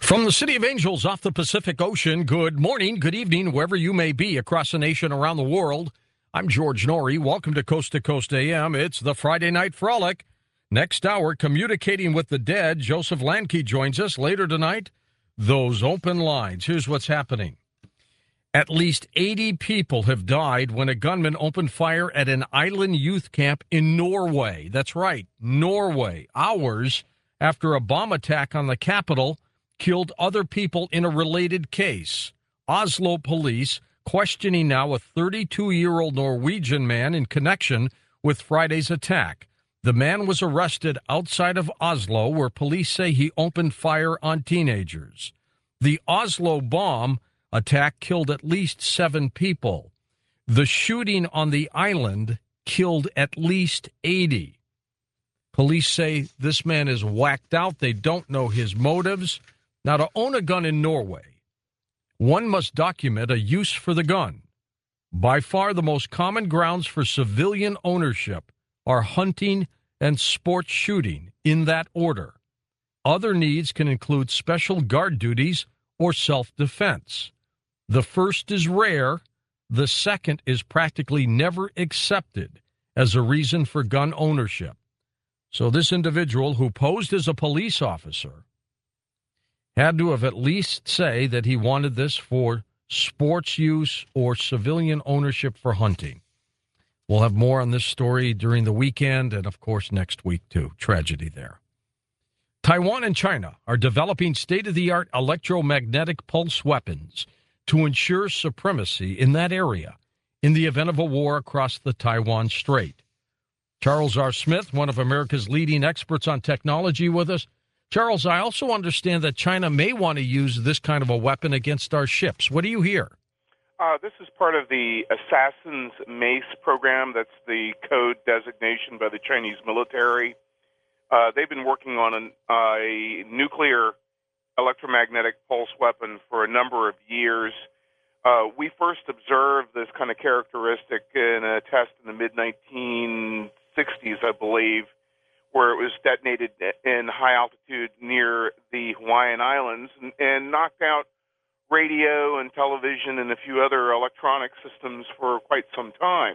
From the City of Angels off the Pacific Ocean, good morning, good evening, wherever you may be across the nation, around the world. I'm George Norrie. Welcome to Coast AM. It's the Friday Night Frolic. Next hour, communicating with the dead, Joseph Landke joins us. Later tonight, those open lines. Here's what's happening. At least 80 people have died when a gunman opened fire at an island youth camp in Norway. That's right, Norway. Hours after a bomb attack on the capital killed other people in a related case. Oslo police questioning now a 32-year-old Norwegian man in connection with Friday's attack. The man was arrested outside of Oslo, where police say he opened fire on teenagers. The Oslo bomb attack killed at least 7 people. The shooting on the island killed at least 80. Police say this man is whacked out. They don't know his motives. Now, to own a gun in Norway, one must document a use for the gun. By far the most common grounds for civilian ownership are hunting and sports shooting, in that order. Other needs can include special guard duties or self-defense. The first is rare. The second is practically never accepted as a reason for gun ownership. So this individual, who posed as a police officer, had to have at least say that he wanted this for sports use or civilian ownership for hunting. We'll have more on this story during the weekend and, of course, next week, too. Tragedy there. Taiwan and China are developing state-of-the-art electromagnetic pulse weapons to ensure supremacy in that area in the event of a war across the Taiwan Strait. Charles R. Smith, one of America's leading experts on technology, with us. Charles, I also understand that China may want to use this kind of a weapon against our ships. What do you hear? This is part of the Assassin's Mace program. That's the code designation by the Chinese military. They've been working on a nuclear electromagnetic pulse weapon for a number of years. We first observed this kind of characteristic in a test in the mid-1960s, I believe, where it was detonated in high altitude near the Hawaiian Islands and knocked out radio and television and a few other electronic systems for quite some time.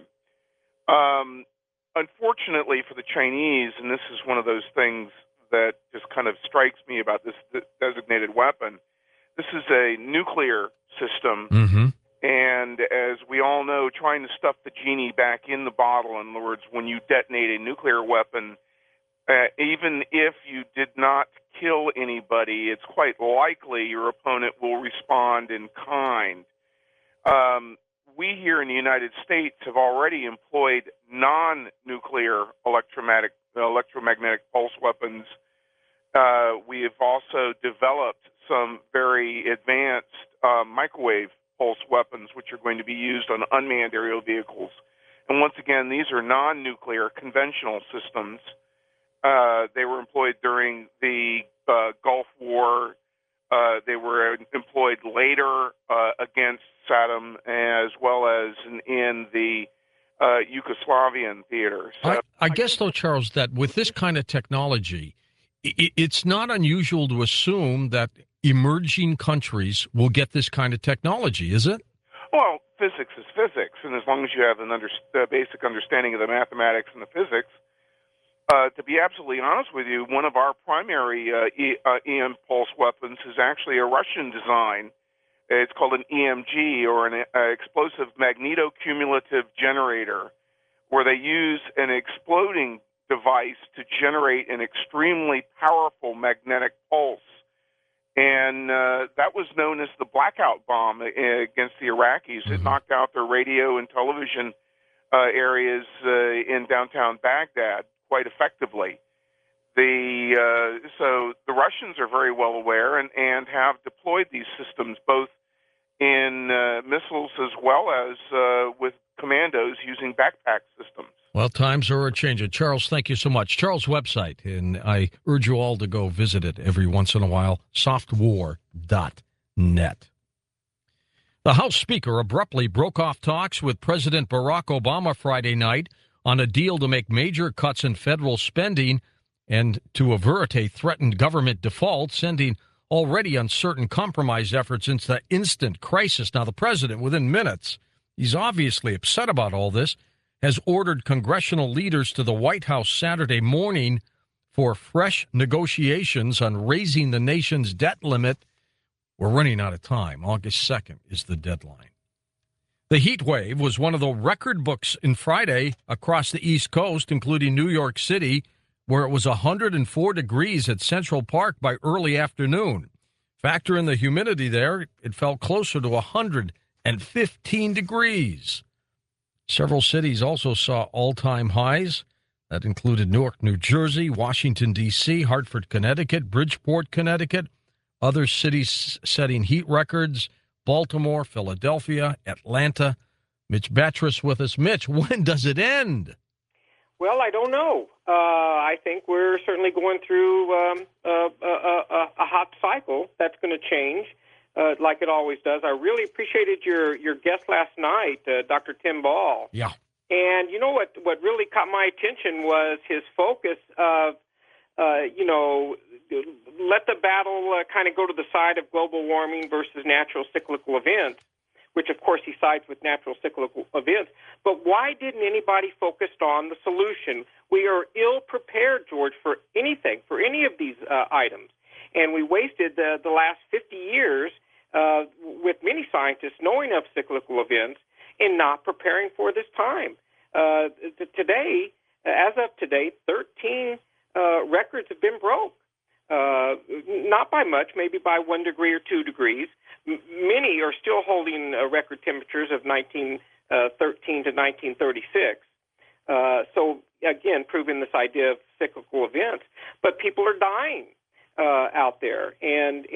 Unfortunately for the Chinese, and this is one of those things that just kind of strikes me about this designated weapon, this is a nuclear system. Mm-hmm. And as we all know, trying to stuff the genie back in the bottle, in other words, when you detonate a nuclear weapon, even if you did not kill anybody, it's quite likely your opponent will respond in kind. We here in the United States have already employed non-nuclear electromagnetic pulse weapons. We have also developed some very advanced microwave pulse weapons, which are going to be used on unmanned aerial vehicles. And once again, these are non-nuclear conventional systems. They were employed during the Gulf War. They were employed later against Saddam, as well as in the Yugoslavian theater. So, I guess, though, Charles, that with this kind of technology, it's not unusual to assume that emerging countries will get this kind of technology, is it? Well, physics is physics, and as long as you have a basic understanding of the mathematics and the physics, to be absolutely honest with you, one of our primary EM pulse weapons is actually a Russian design. It's called an EMG, or an explosive magnetocumulative generator, where they use an exploding device to generate an extremely powerful magnetic pulse. And that was known as the blackout bomb against the Iraqis. It knocked out their radio and television areas in downtown Baghdad quite effectively. So the Russians are very well aware and have deployed these systems both in missiles as well as with commandos using backpack systems. Well, times are a-changing. Charles, thank you so much. Charles' website, and I urge you all to go visit it every once in a while, softwar.net. The House Speaker abruptly broke off talks with President Barack Obama Friday night on a deal to make major cuts in federal spending and to avert a threatened government default, sending already uncertain, compromised efforts into instant crisis. Now, the president, within minutes, he's obviously upset about all this, has ordered congressional leaders to the White House Saturday morning for fresh negotiations on raising the nation's debt limit. We're running out of time. August 2nd is the deadline. The heat wave was one of the record books in Friday across the East Coast, including New York City, where it was 104 degrees at Central Park by early afternoon. Factor in the humidity there, it felt closer to 115 degrees. Several cities also saw all-time highs. That included Newark, New Jersey, Washington, D.C., Hartford, Connecticut, Bridgeport, Connecticut. Other cities setting heat records: Baltimore, Philadelphia, Atlanta. Mitch Batris with us. Mitch, when does it end? Well, I don't know. I think we're certainly going through a hot cycle that's going to change, like it always does. I really appreciated your guest last night, Dr. Tim Ball. Yeah. And you know what really caught my attention was his focus of, let the battle kind of go to the side of global warming versus natural cyclical events, which, of course, he sides with natural cyclical events. But why didn't anybody focus on the solution? We are ill-prepared, George, for anything, for any of these items. And we wasted the last 50 years with many scientists knowing of cyclical events and not preparing for this time. Today, as of today, 13 records have been broke. Not by much, maybe by 1 degree or 2 degrees. Many are still holding record temperatures of 1913 to 1936. So, again, proving this idea of cyclical events. But people are dying out there. And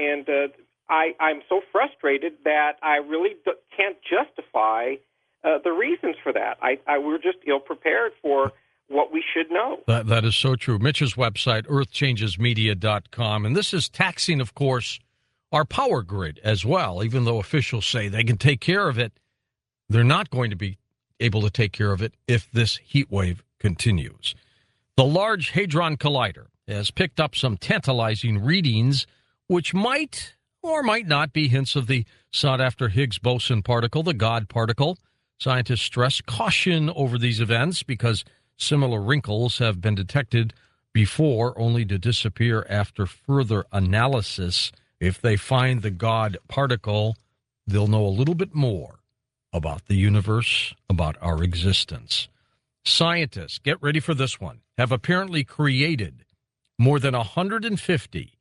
I'm so frustrated that I really can't justify the reasons for that. We're just ill-prepared for what we should know. That is so true. Mitch's website, earthchangesmedia.com. And this is taxing, of course, our power grid as well. Even though officials say they can take care of it, they're not going to be able to take care of it if this heat wave continues. The Large Hadron Collider has picked up some tantalizing readings, which might or might not be hints of the sought-after Higgs boson particle, the God particle. Scientists stress caution over these events because similar wrinkles have been detected before, only to disappear after further analysis. If they find the God particle, they'll know a little bit more about the universe, about our existence. Scientists, get ready for this one, have apparently created more than 150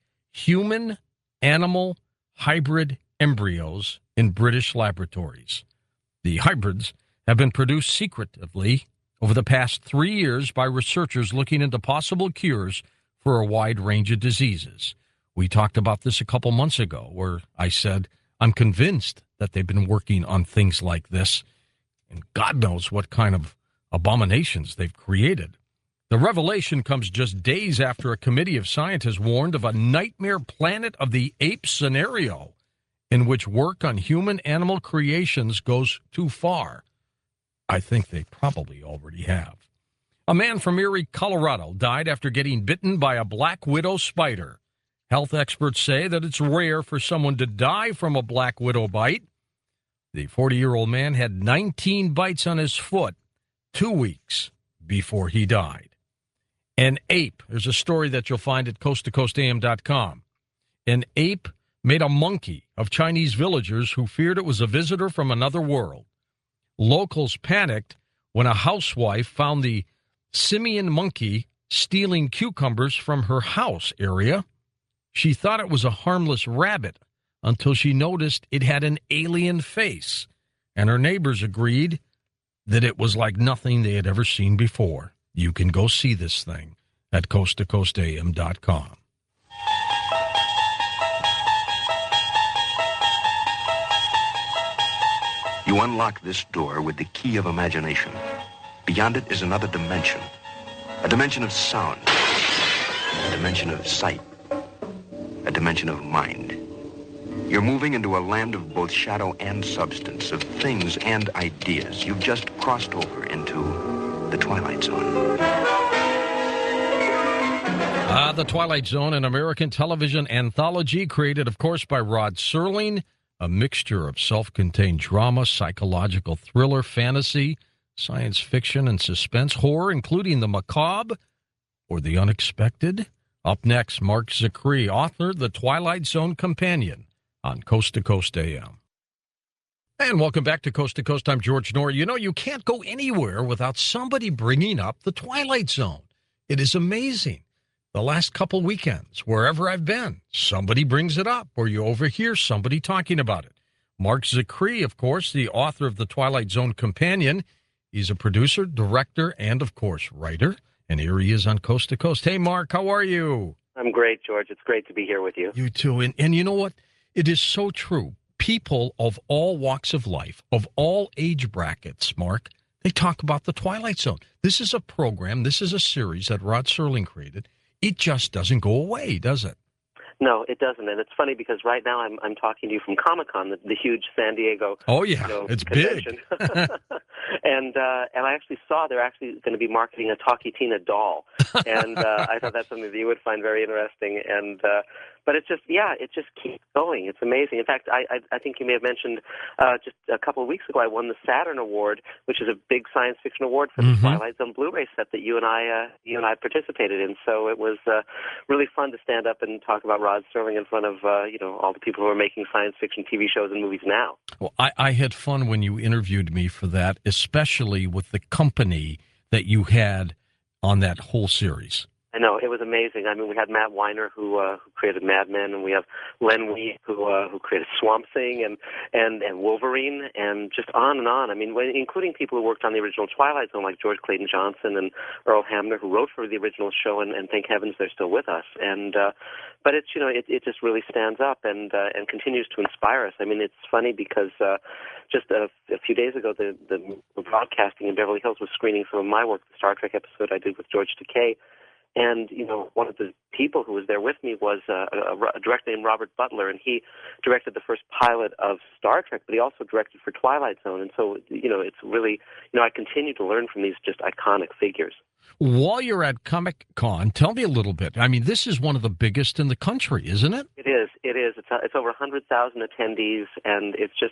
human-animal hybrid embryos in British laboratories. The hybrids have been produced secretively over the past 3 years by researchers looking into possible cures for a wide range of diseases. We talked about this a couple months ago, where I said, I'm convinced that they've been working on things like this, and God knows what kind of abominations they've created. The revelation comes just days after a committee of scientists warned of a nightmare Planet of the Apes scenario in which work on human-animal creations goes too far. I think they probably already have. A man from Erie, Colorado, died after getting bitten by a black widow spider. Health experts say that it's rare for someone to die from a black widow bite. The 40-year-old man had 19 bites on his foot 2 weeks before he died. An ape, there's a story that you'll find at coasttocoastam.com. An ape made a monkey of Chinese villagers who feared it was a visitor from another world. Locals panicked when a housewife found the simian monkey stealing cucumbers from her house area. She thought it was a harmless rabbit until she noticed it had an alien face, and her neighbors agreed that it was like nothing they had ever seen before. You can go see this thing at coasttocoastam.com. You unlock this door with the key of imagination. Beyond it is another dimension. A dimension of sound. A dimension of sight. A dimension of mind. You're moving into a land of both shadow and substance, of things and ideas. You've just crossed over into the Twilight Zone. The Twilight Zone, an American television anthology created, of course, by Rod Serling, a mixture of self-contained drama, psychological thriller, fantasy, science fiction, and suspense horror, including the macabre or the unexpected. Up next, Mark Zicree, author, The Twilight Zone Companion, on Coast to Coast AM. And welcome back to Coast. I'm George Noory. You know, you can't go anywhere without somebody bringing up The Twilight Zone. It is amazing. The last couple weekends, wherever I've been, somebody brings it up, or you overhear somebody talking about it. Mark Zicree, of course, the author of The Twilight Zone Companion. He's a producer, director, and, of course, writer. And here he is on Coast to Coast. Hey, Mark, how are you? I'm great, George. It's great to be here with you. You too. And you know what? It is so true. People of all walks of life, of all age brackets, Mark, they talk about The Twilight Zone. This is a program, this is a series that Rod Serling created. It just doesn't go away, does it? No, it doesn't, and it's funny because right now I'm talking to you from Comic-Con, the huge San Diego. Oh yeah, it's convention. big. and I actually saw they're actually going to be marketing a Talkie Tina doll, and I thought that's something that you would find very interesting. And but it just keeps going. It's amazing. In fact, I think you may have mentioned just a couple of weeks ago I won the Saturn Award, which is a big science fiction award for the Twilight Zone Blu-ray set that you and I participated in. So it was really fun to stand up and talk about Rod Serling in front of all the people who are making science fiction TV shows and movies now. Well, I had fun when you interviewed me for that, especially with the company that you had on that whole series. I know, it was amazing. I mean, we had Matt Weiner who created Mad Men, and we have Len Wein who created Swamp Thing and Wolverine, and just on and on. I mean, including people who worked on the original Twilight Zone, like George Clayton Johnson and Earl Hamner, who wrote for the original show, and thank heavens they're still with us. And but it's it just really stands up and continues to inspire us. I mean, it's funny because just a few days ago, the broadcasting in Beverly Hills was screening some of my work, the Star Trek episode I did with George Takei. And, one of the people who was there with me was a director named Robert Butler, and he directed the first pilot of Star Trek, but he also directed for Twilight Zone. And so, it's really, I continue to learn from these just iconic figures. While you're at Comic-Con, tell me a little bit. I mean, this is one of the biggest in the country, isn't it? It is. It's over 100,000 attendees, and it's just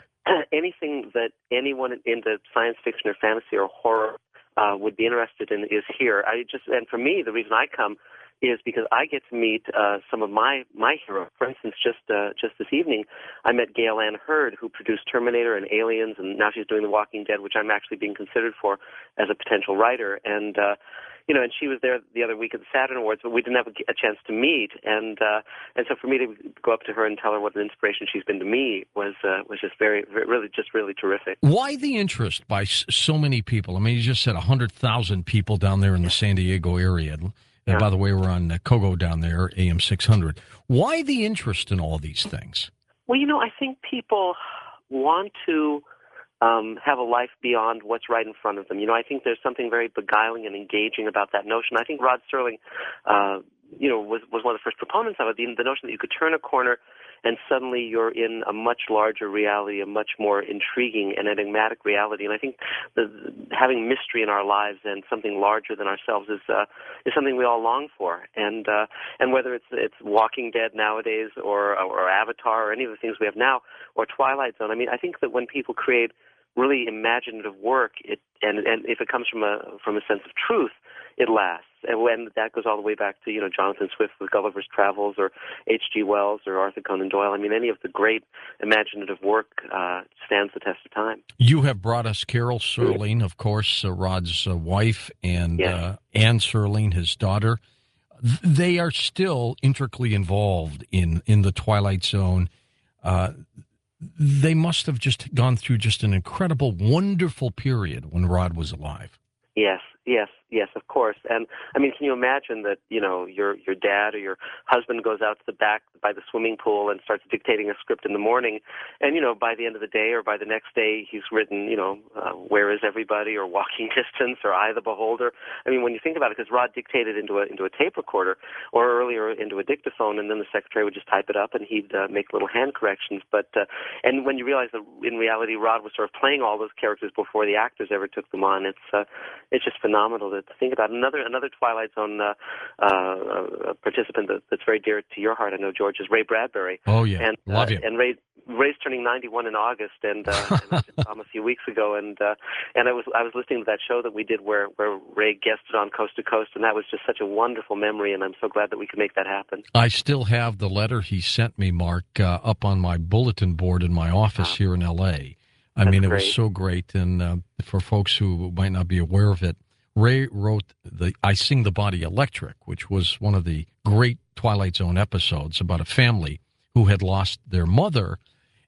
anything that anyone into science fiction or fantasy or horror would be interested in is here. And for me, the reason I come is because I get to meet some of my heroes. For instance, just this evening, I met Gail Ann Hurd, who produced Terminator and Aliens, and now she's doing The Walking Dead, which I'm actually being considered for as a potential writer. And and she was there the other week at the Saturn Awards, but we didn't have a chance to meet. And so for me to go up to her and tell her what an inspiration she's been to me was just really terrific. Why the interest by so many people? I mean, you just said 100,000 people down there in the San Diego area. And by the way, we're on Kogo down there, AM 600. Why the interest in all these things? Well, I think people want to have a life beyond what's right in front of them. I think there's something very beguiling and engaging about that notion. I think Rod Serling, was one of the first proponents of it, the notion that you could turn a corner and suddenly you're in a much larger reality, a much more intriguing and enigmatic reality. And I think having mystery in our lives and something larger than ourselves is something we all long for. And whether it's Walking Dead nowadays or Avatar or any of the things we have now or Twilight Zone, I mean, I think that when people create really imaginative work, and if it comes from a sense of truth, it lasts. And when that goes all the way back to Jonathan Swift with Gulliver's Travels or H.G. Wells or Arthur Conan Doyle, I mean, any of the great imaginative work stands the test of time. You have brought us Carol Serling, of course, Rod's wife, and Anne Serling, his daughter. They are still intricately involved in the Twilight Zone. They must have just gone through just an incredible, wonderful period when Rod was alive. Yes, of course. And I mean, can you imagine that, your dad or your husband goes out to the back by the swimming pool and starts dictating a script in the morning, and, by the end of the day or by the next day, he's written, Where Is Everybody or Walking Distance or I, the Beholder. I mean, when you think about it, because Rod dictated into a tape recorder or earlier into a dictaphone, and then the secretary would just type it up and he'd make little hand corrections. But and when you realize that in reality, Rod was sort of playing all those characters before the actors ever took them on, it's just phenomenal to think about. Another Twilight Zone participant that's very dear to your heart, I know, George, is Ray Bradbury. Oh, yeah. And, Love him. And Ray's turning 91 in August, and I just saw him a few weeks ago, and I was listening to that show that we did where Ray guested on Coast to Coast, and that was just such a wonderful memory, and I'm so glad that we could make that happen. I still have the letter he sent me, Mark, up on my bulletin board in my office here in L.A. I mean, it was so great, and for folks who might not be aware of it, Ray wrote I Sing the Body Electric, which was one of the great Twilight Zone episodes about a family who had lost their mother,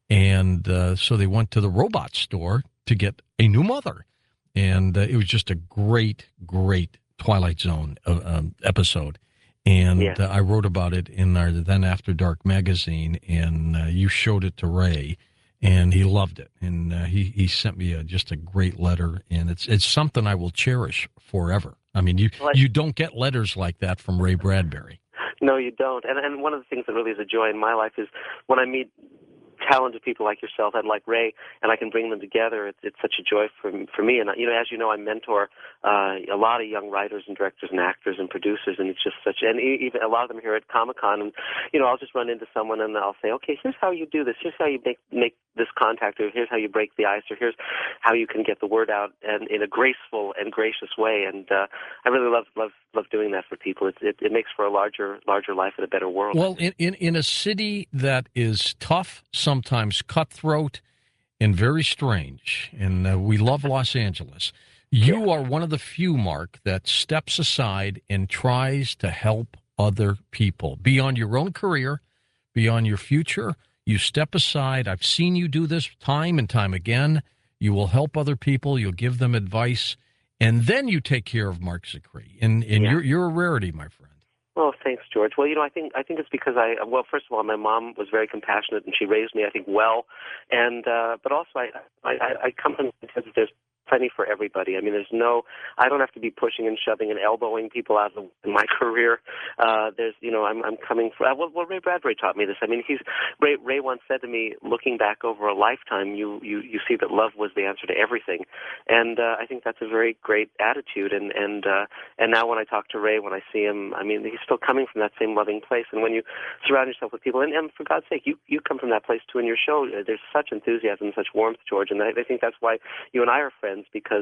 and so they went to the robot store to get a new mother. And it was just a great, great Twilight Zone episode. And I wrote about it in our Then After Dark magazine, and you showed it to Ray, and he loved it. And he sent me just a great letter, and it's something I will cherish forever. I mean, you don't get letters like that from Ray Bradbury. No, you don't. And one of the things that really is a joy in my life is when I meet talented people like yourself and like Ray, and I can bring them together. It's such a joy for me. And as you know, I mentor a lot of young writers and directors and actors and producers, and it's just and even a lot of them here at Comic-Con. And I'll just run into someone and I'll say, okay, here's how you do this. Here's how you make this contact, or here's how you break the ice, or here's how you can get the word out and in a graceful and gracious way. And I really love doing that for people. It makes for a larger life and a better world. Well, in a city that is tough, sometimes cutthroat, and very strange, and we love Los Angeles, you are one of the few, Mark, that steps aside and tries to help other people beyond your own career, beyond your future. You step aside. I've seen you do this time and time again. You will help other people. You'll give them advice, and then you take care of Mark Zicree. And you're a rarity, my friend. Oh, thanks, George. Well, I think it's because first of all, my mom was very compassionate, and she raised me, I think, well. And but also, I come from because there's plenty for everybody. I mean, I don't have to be pushing and shoving and elbowing people out in my career. I'm coming from, well, Ray Bradbury taught me this. I mean, Ray once said to me, looking back over a lifetime, you see that love was the answer to everything. And I think that's a very great attitude. And now when I talk to Ray, when I see him, I mean, he's still coming from that same loving place. And when you surround yourself with people, and for God's sake, you come from that place too in your show. There's such enthusiasm, such warmth, George, and I think that's why you and I are friends, because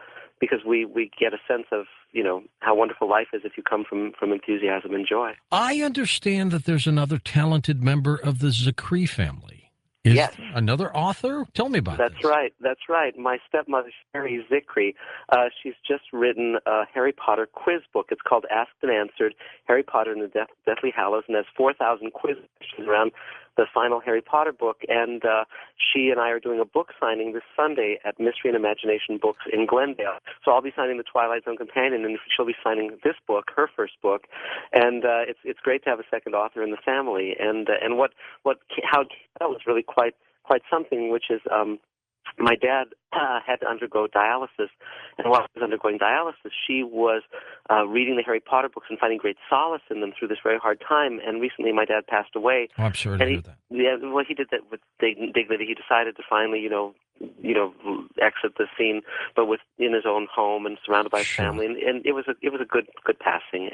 we get a sense of how wonderful life is if you come from enthusiasm and joy. I understand that there's another talented member of the Zicree family. Yes. Another author? Tell me about That's right. My stepmother, Sherry Zicree, she's just written a Harry Potter quiz book. It's called Asked and Answered, Harry Potter and the Deathly Hallows, and has 4,000 quiz questions around the final Harry Potter book. And she and I are doing a book signing this Sunday at Mystery and Imagination Books in Glendale. So I'll be signing the Twilight Zone Companion, and she'll be signing this book, her first book. And it's great to have a second author in the family. And how that was really quite something, which is my dad had to undergo dialysis, and while he was undergoing dialysis, she was reading the Harry Potter books and finding great solace in them through this very hard time. And recently, my dad passed away. Oh, I'm sorry to hear that. Yeah, well, he did that with dignity. He decided to finally, exit the scene, but in his own home and surrounded by his family. And it was a good passing.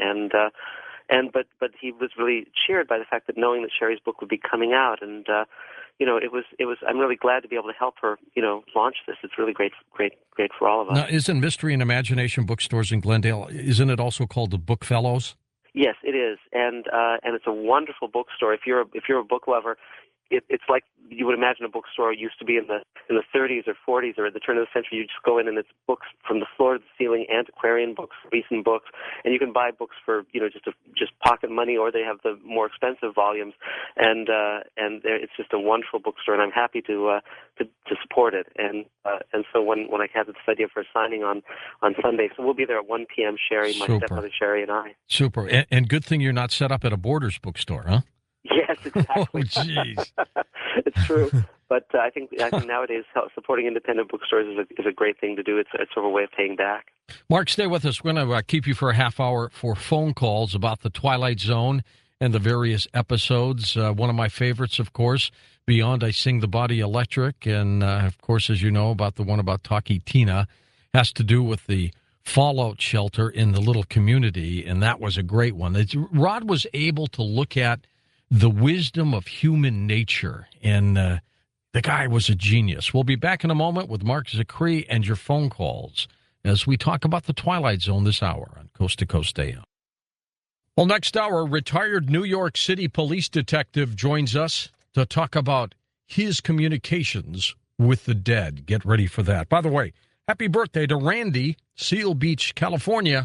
But he was really cheered by the fact that knowing that Sherry's book would be coming out, and it was. I'm really glad to be able to help her, launch this. It's really great for all of us. Now, isn't Mystery and Imagination Bookstores in Glendale? Isn't it also called the Book Fellows? Yes, it is, and it's a wonderful bookstore. If you're a book lover, it's like you would imagine a bookstore used to be in the 30s or 40s or at the turn of the century. You just go in and it's books from the floor to the ceiling, antiquarian books, recent books, and you can buy books for just pocket money, or they have the more expensive volumes, and it's just a wonderful bookstore, and I'm happy to support it. And so when I had this idea for a signing on Sunday, so we'll be there at 1 p.m. Sherry, my stepmother Sherry, and I. Super, and good thing you're not set up at a Borders bookstore, huh? Yes, exactly. Oh, jeez. It's true. But I think nowadays supporting independent bookstores is a great thing to do. It's sort of a way of paying back. Mark, stay with us. We're going to keep you for a half hour for phone calls about the Twilight Zone and the various episodes. One of my favorites, of course, Beyond I Sing the Body Electric. And, of course, as you know, about the one about Talkie Tina has to do with the fallout shelter in the little community, and that was a great one. Rod was able to look at the wisdom of human nature, and the guy was a genius. We'll be back in a moment with Mark Zicree and your phone calls as we talk about the Twilight Zone this hour on Coast to Coast AM. Well, next hour, retired New York City police detective joins us to talk about his communications with the dead. Get ready for that. By the way, happy birthday to Randy, Seal Beach, California.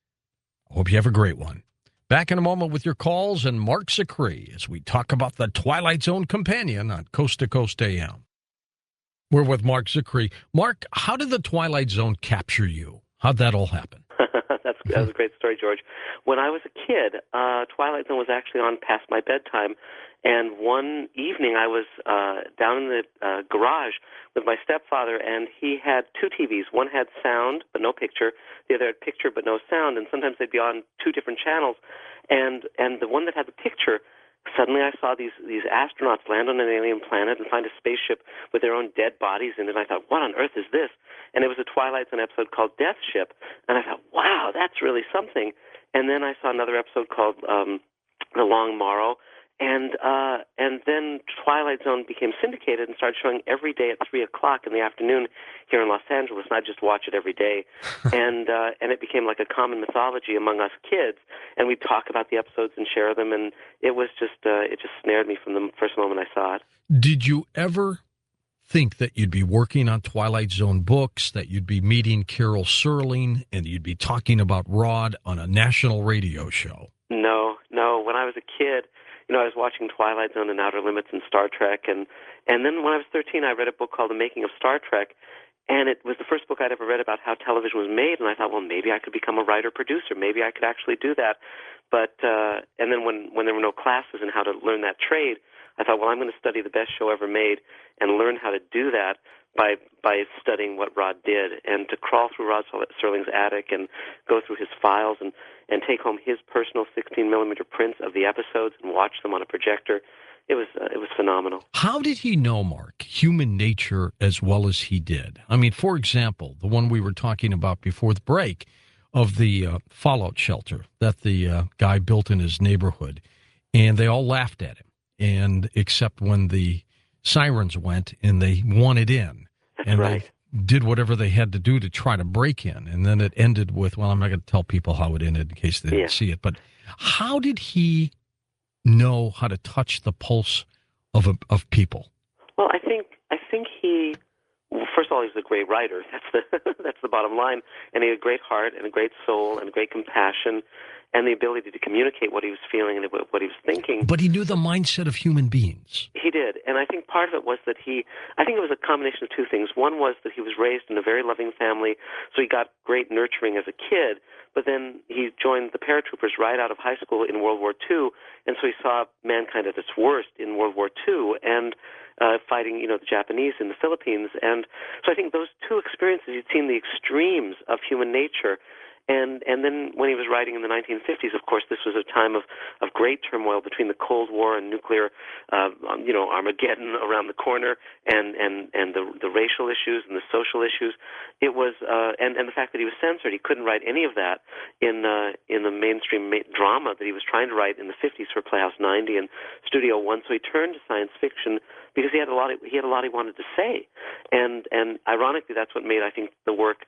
I hope you have a great one. Back in a moment with your calls and Mark Zicree as we talk about the Twilight Zone companion on Coast to Coast AM. We're with Mark Zicree. Mark, how did the Twilight Zone capture you? How'd that all happen? That was a great story, George. When I was a kid, Twilight Zone was actually on past my bedtime. And one evening I was down in the garage with my stepfather, and he had two TVs. One had sound but no picture. The other had picture but no sound. And sometimes they'd be on two different channels. And the one that had the picture, suddenly I saw these astronauts land on an alien planet and find a spaceship with their own dead bodies in it. And I thought, what on earth is this? And it was a Twilight Zone episode called Death Ship. And I thought, wow, that's really something. And then I saw another episode called The Long Morrow. And then Twilight Zone became syndicated and started showing every day at 3 o'clock in the afternoon here in Los Angeles. And I just watch it every day. And it became like a common mythology among us kids. And we'd talk about the episodes and share them. And it was it just snared me from the first moment I saw it. Did you ever think that you'd be working on Twilight Zone books, that you'd be meeting Carol Serling, and you'd be talking about Rod on a national radio show? No. When I was a kid, I was watching Twilight Zone and Outer Limits and Star Trek. And then when I was 13, I read a book called The Making of Star Trek. And it was the first book I'd ever read about how television was made. And I thought, well, maybe I could become a writer-producer. Maybe I could actually do that. But and then when there were no classes in how to learn that trade, I thought, well, I'm going to study the best show ever made and learn how to do that by studying what Rod did. And to crawl through Rod Serling's attic and go through his files and take home his personal 16-millimeter prints of the episodes and watch them on a projector, it was phenomenal. How did he know, Mark, human nature as well as he did? I mean, for example, the one we were talking about before the break of the fallout shelter that the guy built in his neighborhood, and they all laughed at him, and except when the sirens went and they wanted in. That's and right. They did whatever they had to do to try to break in. And then it ended with, well, I'm not going to tell people how it ended in case they didn't see it. But how did he know how to touch the pulse of people? Well, I think he, first of all, he's a great writer. That's the bottom line. And he had a great heart and a great soul and a great compassion and the ability to communicate what he was feeling and what he was thinking. But he knew the mindset of human beings. He did. And I think part of it was that I think it was a combination of two things. One was that he was raised in a very loving family, so he got great nurturing as a kid. But then he joined the paratroopers right out of high school in World War II, and so he saw mankind at its worst in World War II and fighting, the Japanese in the Philippines. And so I think those two experiences, he'd seen the extremes of human nature. And then when he was writing in the 1950s, of course, this was a time of great turmoil between the Cold War and nuclear, Armageddon around the corner, and the racial issues and the social issues. It was and the fact that he was censored, he couldn't write any of that in the mainstream drama that he was trying to write in the 50s for Playhouse 90 and Studio One. So he turned to science fiction because he had a lot he wanted to say, and ironically, that's what made, I think, the work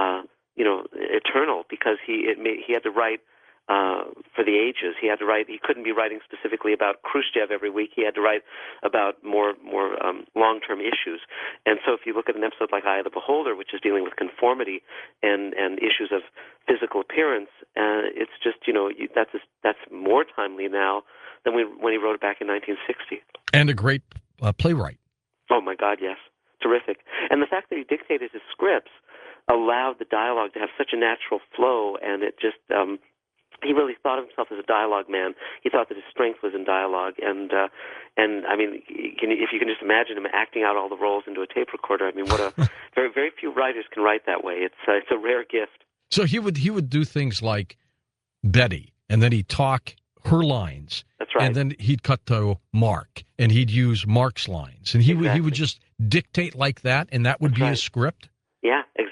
eternal, because he had to write for the ages. He had to write. He couldn't be writing specifically about Khrushchev every week. He had to write about more long-term issues. And so, if you look at an episode like Eye of the Beholder, which is dealing with conformity and issues of physical appearance, it's just that's more timely now than when he wrote it back in 1960. And a great playwright. Oh my God, yes, terrific. And the fact that he dictated his scripts allowed the dialogue to have such a natural flow, and it just he really thought of himself as a dialogue man. He thought that his strength was in dialogue, and I mean, if you can just imagine him acting out all the roles into a tape recorder. I mean, what a very, very few writers can write that way. It's a rare gift. So he would do things like Betty, and then he'd talk her lines. That's right. And then he'd cut to Mark, and he'd use Mark's lines, and he would just dictate like that, and that would be his script. Yeah, exactly.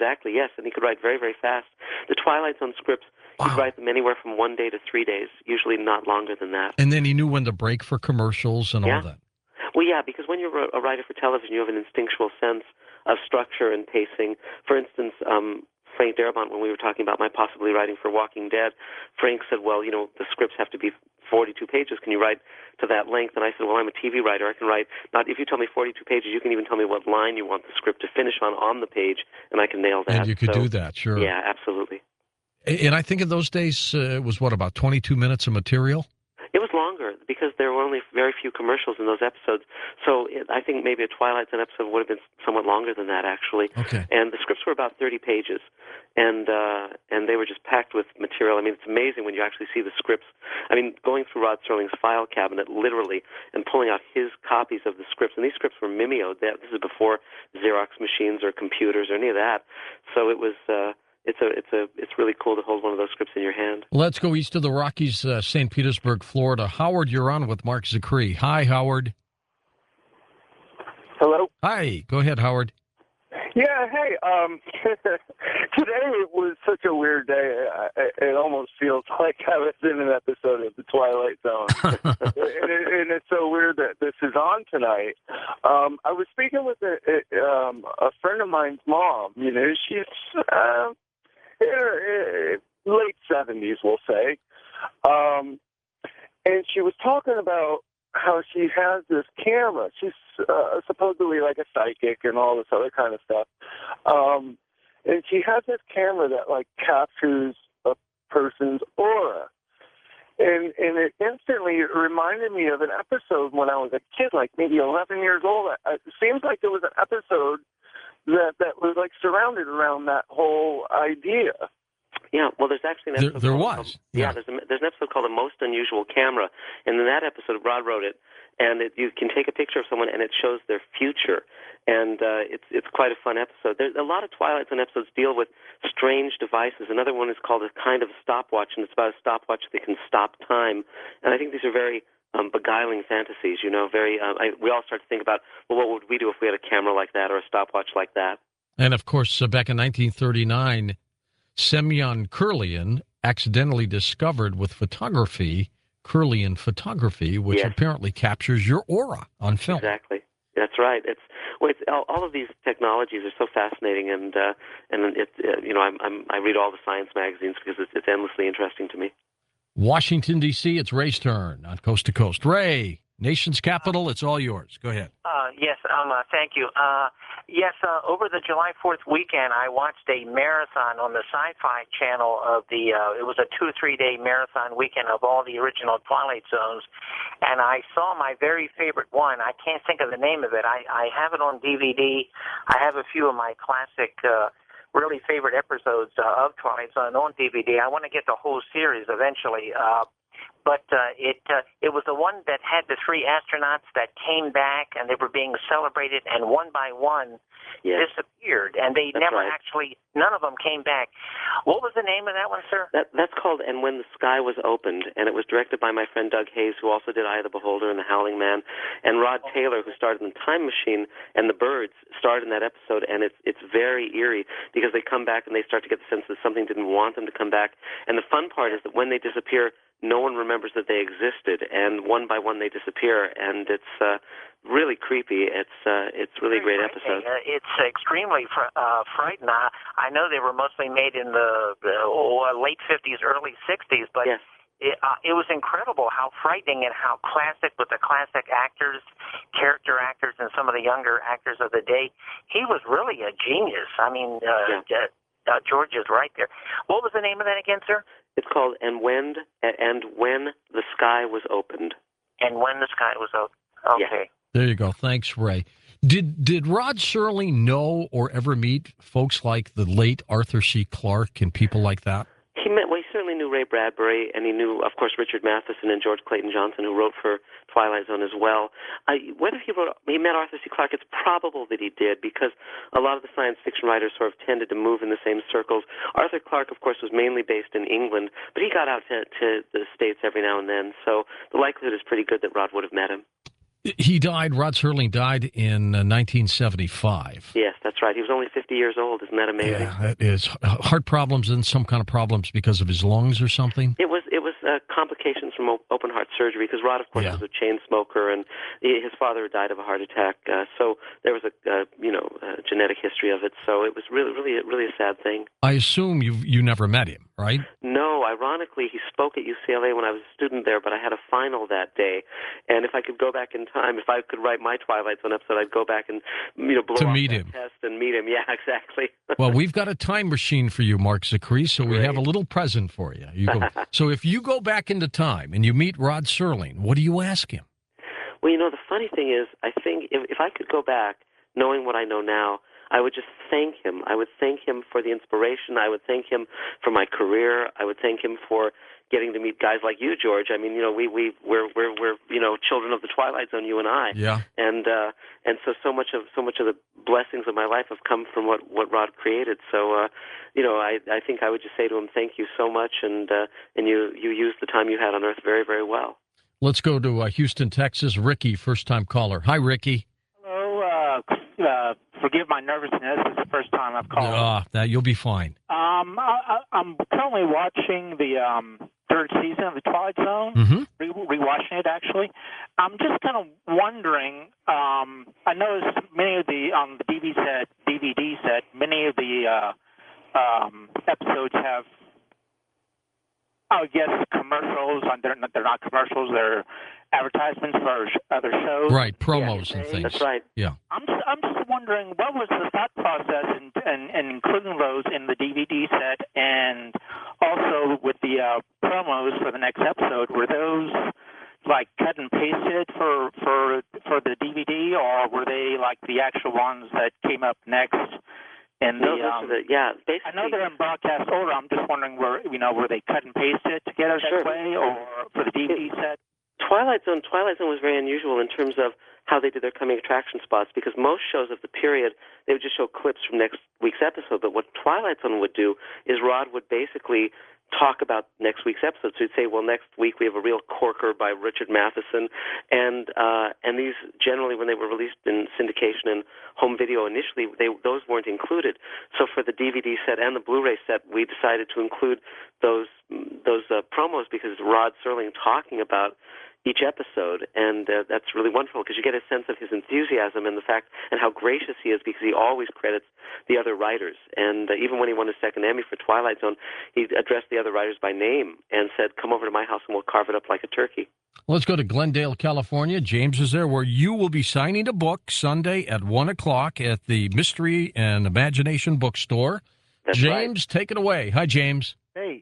exactly, yes, and he could write very, very fast. The Twilight Zone scripts, he'd write them anywhere from 1 day to 3 days, usually not longer than that. And then he knew when to break for commercials and all that. Well, yeah, because when you're a writer for television, you have an instinctual sense of structure and pacing. For instance, Frank Darabont, when we were talking about my possibly writing for Walking Dead, Frank said, well, the scripts have to be 42 pages. Can you write to that length? And I said, well, I'm a TV writer. I can write, not if you tell me 42 pages, you can even tell me what line you want the script to finish on the page, and I can nail that. And you could do that, sure. Yeah, absolutely. And I think in those days, it was about 22 minutes of material? It was longer because there were only very few commercials in those episodes. So I think maybe a Twilight Zone episode would have been somewhat longer than that, actually. Okay. And the scripts were about 30 pages, and they were just packed with material. I mean, it's amazing when you actually see the scripts. I mean, going through Rod Serling's file cabinet, literally, and pulling out his copies of the scripts. And these scripts were mimeoed. This is before Xerox machines or computers or any of that. So it was... It's really cool to hold one of those scripts in your hand. Let's go east of the Rockies, St. Petersburg, Florida. Howard, you're on with Mark Zicree. Hi, Howard. Hello. Hi. Go ahead, Howard. Yeah. Hey. Today was such a weird day. It almost feels like I was in an episode of The Twilight Zone, and it's so weird that this is on tonight. I was speaking with a friend of mine's mom. She's in her late 70s, we'll say, and she was talking about how she has this camera. She's supposedly like a psychic and all this other kind of stuff. And she has this camera that like captures a person's aura. And it instantly reminded me of an episode when I was a kid, like maybe 11 years old. It seems like there was an episode that was like surrounded around that whole idea. Yeah, well, there's actually an episode. There was. Yeah, there's an episode called The Most Unusual Camera, and in that episode, Rod wrote it, and you can take a picture of someone, and it shows their future, and it's quite a fun episode. There's a lot of Twilight Zone episodes deal with strange devices. Another one is called a kind of stopwatch, and it's about a stopwatch that can stop time, and I think these are very beguiling fantasies. We all start to think about, well, what would we do if we had a camera like that or a stopwatch like that? And of course, back in 1939. Semyon Kirlian accidentally discovered with photography, Kirlian photography, which apparently captures your aura on film. Exactly. That's right. All of these technologies are so fascinating, and I read all the science magazines because it's endlessly interesting to me. Washington, D.C., it's Ray's turn on Coast to Coast. Ray, nation's capital, it's all yours. Go ahead. Yes, thank you. Over the July 4th weekend, I watched a marathon on the Sci-Fi Channel of it was a 2 or 3 day marathon weekend of all the original Twilight Zones, and I saw my very favorite one. I can't think of the name of it. I have it on DVD. I have a few of my classic really favorite episodes of Twilight Zone on DVD. I want to get the whole series eventually. But it was the one that had the 3 astronauts that came back, and they were being celebrated, and one by one disappeared, and they none of them came back. What was the name of that one, sir? That's called And When the Sky Was Opened, and it was directed by my friend Doug Hayes, who also did Eye of the Beholder and The Howling Man, and Rod Taylor, who starred in The Time Machine and The Birds, starred in that episode, and it's very eerie because they come back and they start to get the sense that something didn't want them to come back, and the fun part is that when they disappear, no one remembers that they existed, and one by one they disappear, and it's really creepy. It's really a great episode. It's extremely frightening. I know they were mostly made in the late 50s, early 60s, but yes. It was incredible how frightening and how classic with the classic actors, character actors, and some of the younger actors of the day. He was really a genius. I mean, George is right there. What was the name of that again, sir? It's called And When the Sky Was Opened. And When the Sky Was Opened. Okay. Yeah. There you go. Thanks, Ray. Did Rod Serling know or ever meet folks like the late Arthur C. Clarke and people like that? He certainly knew Ray Bradbury, and he knew, of course, Richard Matheson and George Clayton Johnson, who wrote for Twilight Zone as well. Whether he met Arthur C. Clarke, it's probable that he did, because a lot of the science fiction writers sort of tended to move in the same circles. Arthur Clarke, of course, was mainly based in England, but he got out to the States every now and then, so the likelihood is pretty good that Rod would have met him. He died, Rod Serling died in 1975. Yes, that's right. He was only 50 years old. Isn't that amazing? Yeah, that is. Heart problems and some kind of problems because of his lungs or something? It was complications from open heart surgery, because Rod, of course, was a chain smoker, and his father died of a heart attack. So there was a genetic history of it. So it was really a sad thing. I assume you never met him, right? No, ironically, he spoke at UCLA when I was a student there, but I had a final that day, and if I could go back in time, if I could write my Twilight Zone episode, I'd go back and blow to off meet that him. test and meet him. Yeah, exactly. Well, we've got a time machine for you, Mark Zicree, so we have a little present for you. So if you go back into time and you meet Rod Serling, what do you ask him? Well, the funny thing is, I think if I could go back, knowing what I know now, I would just thank him. I would thank him for the inspiration. I would thank him for my career. I would thank him for getting to meet guys like you, George. I mean, we're children of the Twilight Zone, you and I. Yeah. And so much of the blessings of my life have come from what Rod created. So I think I would just say to him, thank you so much, and you used the time you had on Earth very, very well. Let's go to Houston, Texas. Ricky, first-time caller. Hi, Ricky. Hello. Forgive my nervousness. It's the first time I've called. You'll be fine. I'm currently watching the third season of The Twilight Zone, rewatching it, actually. I'm just kind of wondering, I noticed many of on the DVD set, many of the episodes have, I guess, commercials. They're not commercials. They're advertisements for other shows. Right, promos and things. That's right. Yeah. I'm just wondering, what was the thought process in including those in the DVD set, and also with the promos for the next episode? Were those like cut and pasted for the DVD, or were they like the actual ones that came up next? And basically, I know they're in broadcast order. I'm just wondering, were they cut and pasted together that way, or for the DVD set? Twilight Zone was very unusual in terms of how they did their coming attraction spots, because most shows of the period, they would just show clips from next week's episode. But what Twilight Zone would do is Rod would basically talk about next week's episode. So he'd say, well, next week we have a real corker by Richard Matheson. And these generally, when they were released in syndication and home video initially, those weren't included. So for the DVD set and the Blu-ray set, we decided to include those promos, because Rod Serling talking about each episode, and that's really wonderful, because you get a sense of his enthusiasm and the fact and how gracious he is, because he always credits the other writers. And even when he won his second Emmy for Twilight Zone, he addressed the other writers by name and said, "Come over to my house and we'll carve it up like a turkey." Let's go to Glendale, California. James is there, where you will be signing a book Sunday at 1 o'clock at the Mystery and Imagination Bookstore. That's James, right. Take it away. Hi, James. Hey.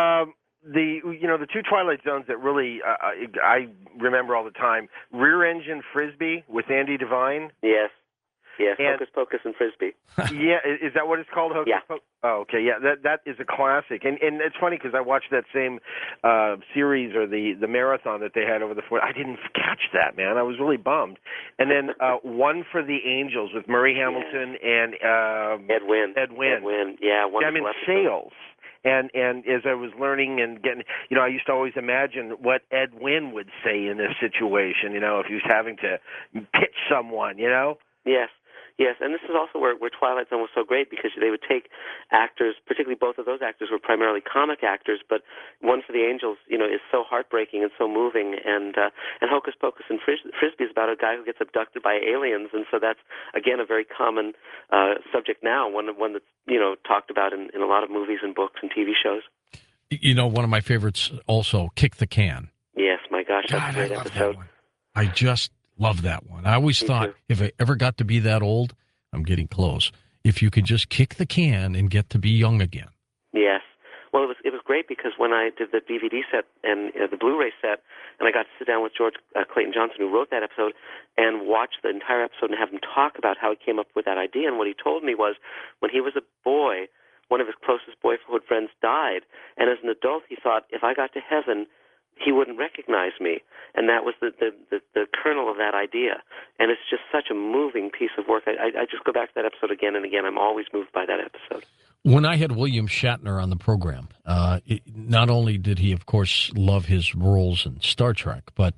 The two Twilight Zones that really I remember all the time: Rear Engine Frisbee with Andy Devine. Yes, and Hocus Pocus and Frisbee. Yeah, is that what it's called? Hocus Pocus? Oh, okay. Yeah, that is a classic, and it's funny because I watched that same series, or the marathon that they had over the 4th. I didn't catch that, man. I was really bummed. And then One for the Angels with Murray Hamilton and Ed Wynn. Yeah, wonderful. I'm in sales. And as I was learning and getting, I used to always imagine what Ed Wynn would say in this situation, if he was having to pitch someone, Yes, and this is also where Twilight Zone was so great, because they would take actors, particularly both of those actors were primarily comic actors, but One for the Angels, is so heartbreaking and so moving, and Hocus Pocus and Frisbee is about a guy who gets abducted by aliens, and so that's, again, a very common subject now, one that's, talked about in a lot of movies and books and TV shows. One of my favorites also, Kick the Can. Yes, my gosh, that's a great episode. That one. I just love that one. I always thought, if I ever got to be that old, I'm getting close, if you could just kick the can and get to be young again. Yes. Well, it was great, because when I did the DVD set and the Blu-ray set, and I got to sit down with George Clayton Johnson, who wrote that episode, and watch the entire episode and have him talk about how he came up with that idea. And what he told me was, when he was a boy, one of his closest boyhood friends died, and as an adult, he thought, if I got to heaven, he wouldn't recognize me. And that was the kernel of that idea. And it's just such a moving piece of work. I just go back to that episode again and again. I'm always moved by that episode. When I had William Shatner on the program, not only did he, of course, love his roles in Star Trek, but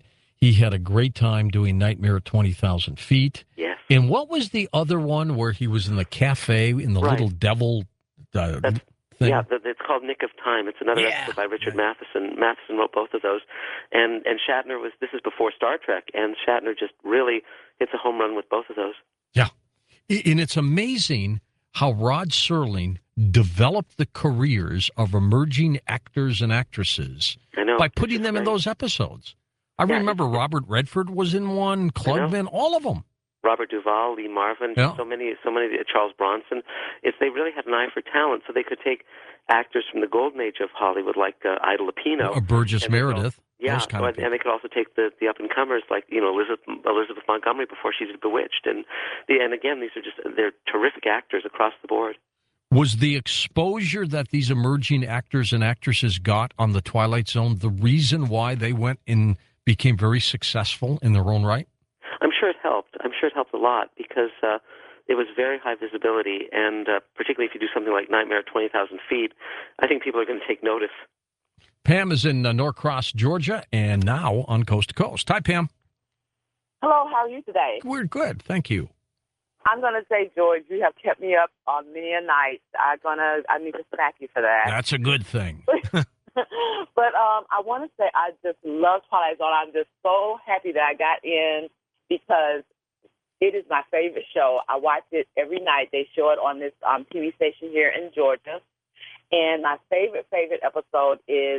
He had a great time doing Nightmare at 20,000 Feet. Yes. And what was the other one where he was in the cafe in the little devil thing? Yeah, it's called Nick of Time. It's another episode by Richard Matheson. Matheson wrote both of those. And Shatner this is before Star Trek, and Shatner just really hits a home run with both of those. Yeah. And it's amazing how Rod Serling developed the careers of emerging actors and actresses by putting them in those episodes. I remember Robert Redford was in one, Klugman, all of them. Robert Duvall, Lee Marvin, so many, Charles Bronson. They really had an eye for talent, so they could take actors from the golden age of Hollywood, like Ida Lupino, Burgess Meredith. And they could also take the up and comers, like Elizabeth Montgomery before she did Bewitched, and again, they're terrific actors across the board. Was the exposure that these emerging actors and actresses got on the Twilight Zone the reason why they went and became very successful in their own right? I'm sure it helped. I'm sure it helped a lot because it was very high visibility, and particularly if you do something like Nightmare at 20,000 Feet, I think people are going to take notice. Pam is in Norcross, Georgia, and now on Coast to Coast. Hi, Pam. Hello, how are you today? We're good, thank you. I'm going to say, George, you have kept me up on many a night. I need to thank you for that. That's a good thing. But I want to say I just love Twilight Zone. I'm just so happy that I got in because it is my favorite show. I watch it every night. They show it on this TV station here in Georgia. And my favorite episode is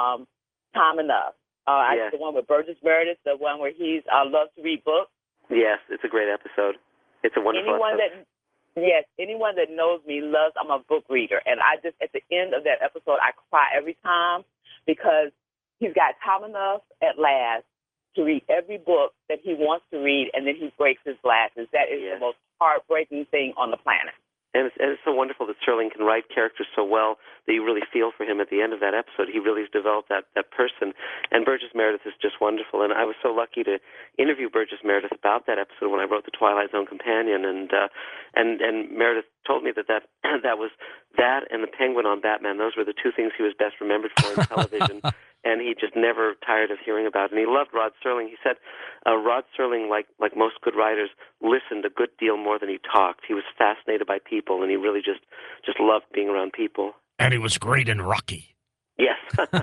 Time Enough. The one with Burgess Meredith, the one where he loves to read books. Yes, it's a great episode. It's a wonderful episode. Anyone that knows me loves, I'm a book reader. And I just, at the end of that episode, I cry every time because he's got time enough at last to read every book that he wants to read, and then he breaks his glasses. That is the most heartbreaking thing on the planet. And it's so wonderful that Serling can write characters so well that you really feel for him at the end of that episode. He really has developed that person. And Burgess Meredith is just wonderful. And I was so lucky to interview Burgess Meredith about that episode when I wrote The Twilight Zone Companion. And Meredith told me that was that and the Penguin on Batman. Those were the two things he was best remembered for in television. And he just never tired of hearing about it. And he loved Rod Serling. He said Rod Serling, like most good writers, listened a good deal more than he talked. He was fascinated by people, and he really just loved being around people. And he was great in Rocky. Yes,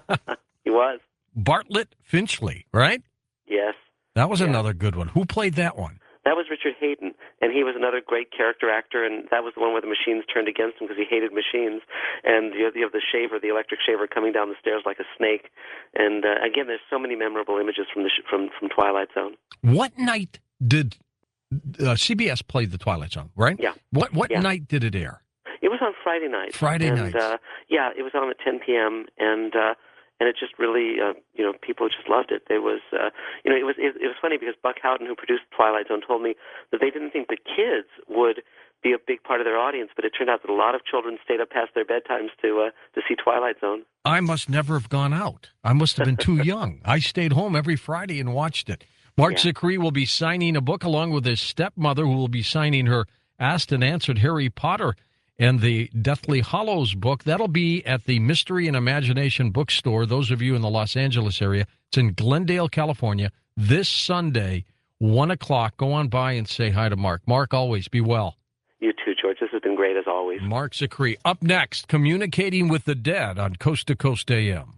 he was. Bartlett Finchley, right? Yes. That was another good one. Who played that one? That was Richard Hayden, and he was another great character actor, and that was the one where the machines turned against him because he hated machines. And you have the shaver, the electric shaver, coming down the stairs like a snake. And again, there's so many memorable images from Twilight Zone. What night did CBS play the Twilight Zone? Right? Yeah. What night did it air? It was on Friday night. Friday night. It was on at 10 p.m. and it just really, people just loved it. It was funny because Buck Houghton, who produced Twilight Zone, told me that they didn't think the kids would be a big part of their audience, but it turned out that a lot of children stayed up past their bedtimes to see Twilight Zone. I must never have gone out. I must have been too young. I stayed home every Friday and watched it. Mark Zicree will be signing a book along with his stepmother, who will be signing her Asked and Answered Harry Potter and the Deathly Hallows book. That'll be at the Mystery and Imagination bookstore. Those of you in the Los Angeles area, it's in Glendale, California, this Sunday, 1 o'clock. Go on by and say hi to Mark. Mark, always be well. You too, George. This has been great as always. Mark Zicree. Up next, Communicating with the Dead on Coast to Coast AM.